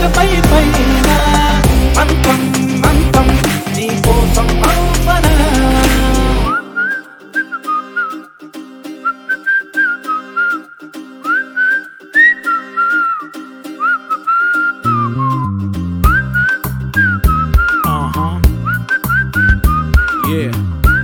ఇకపై పైన మంతం మంతం నీ కోసం అవ్వనా Yeah,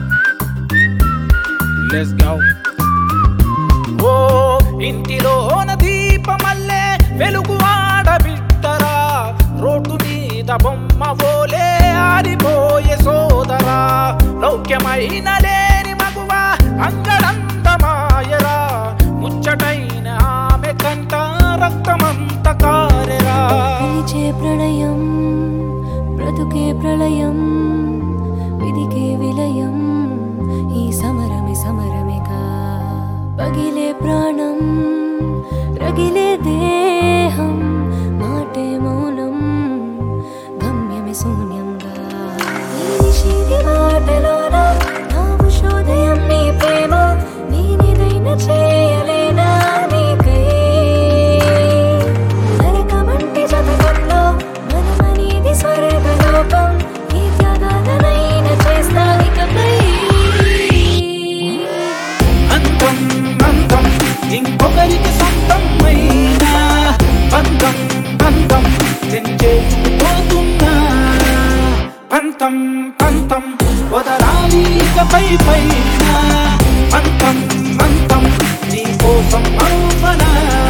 let's go. ఓ ఇంటిలోన దీపమల్లే వెలుగు ఆడబిట్టరా రోడ్డు మీద బొమ్మ ఓలే ఆరిపోయే సోదరా లౌక్యమైన లేని మగువ అంగడంతమాయరా ముచ్చటైన ఆమె కంట రక్తమంత కారెరా పిలిచే ప్రణయం బ్రతుకే ప్రళయం విధికే విలయం ఈ సమరమే సమరమేగా పగిలే ప్రాణం రగిలే దేహం మాటే మౌనం గమ్యమే శూన్యంగా నిషిది మాటలోన నా ఉషోదయం నీ ప్రేమ నేనేదైనా చేయలేనా నీకై నరకమంటే జతకంలో మనమనేది స్వర్గలోకం ఈ త్యాగాలనైనా చేస్తా ఇకపై అంతం అంతం ఇంకొకరికి సొంతమైనా బంధం బంధం తెంచేసుకుపోతున్నా పంతం పంతం వదలాలి ఇకపై పైన మంతం మంతం నీ కోసం అవ్వనా